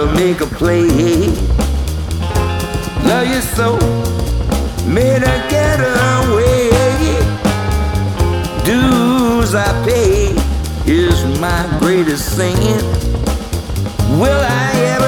make a play. Love you so, made her get away. Dues I pay is my greatest sin. Will I ever